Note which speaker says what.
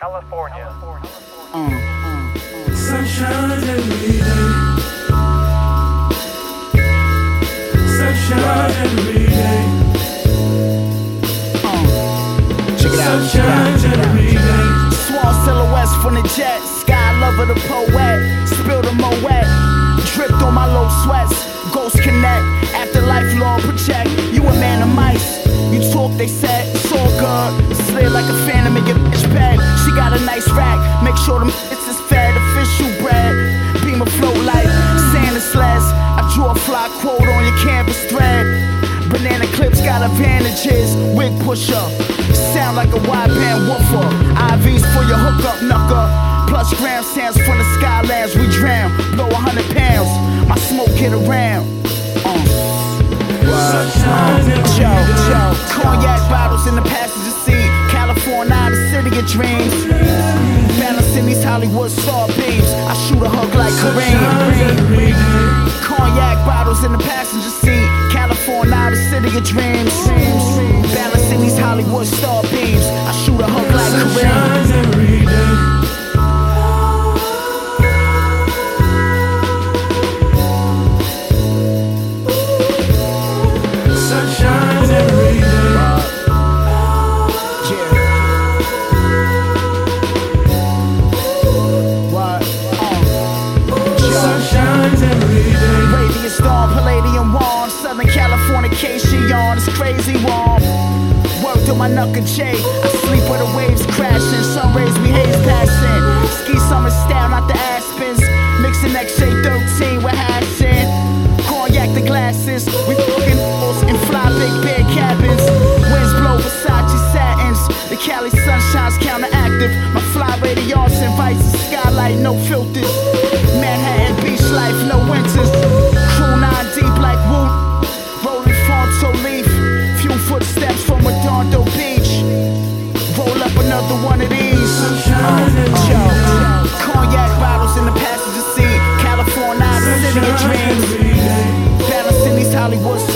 Speaker 1: California.
Speaker 2: Sunshine every day. Sunshine every day.
Speaker 3: Check it out.
Speaker 2: Sunshine every day.
Speaker 3: Swan silhouettes from the jet, sky lover the poet, spill the moet, dripped on my low sweats, ghost connect, afterlife law project, you a man of mice, you talk they said, it's all good, slid like a phantom in your bitch bed, she got a nice rack, make sure them it's is fed, official bread, beam afloat like Santa sleds, I draw a fly quote on your canvas thread, banana clips got advantages, wig pusher, sound like a wide-band woofer. IVs for your hookup, knucker. Plus gram stands from the skylands we drown. Blow 100 pounds, my smoke get around. Joe, cognac bottles in the passenger seat. California, the city of dreams. Balancing these Hollywood star beams. I shoot a hook like Kareem. Cognac bottles in the passenger seat. California, the city of dreams. Balancing these Hollywood star beams. I shoot a hook like Kareem.
Speaker 2: Sunshine every day. Sunshine every day.
Speaker 3: Radiant storm, Palladium warm. Southern Californication yarn, it's crazy warm. Work to my knuckle J. I sleep where the waves crashing. Sun rays we haze passing. Ski summer style, not the Aspens. Mixing XJ13 with hashing. Cognac the glasses. We fucking and fly big bed cabins. Winds blow Versace satins. The Cali sunshine's counteractive. My fly radiance invites the skylight, no filters. Manhattan beach life, no winters. Crew 9 deep like Woot. Rolling Fonto leaf. Few footsteps from Redondo Beach. Roll up another one of these. Cognac bottles in the passenger seat. California, the city of dreams. Balancing these Hollywood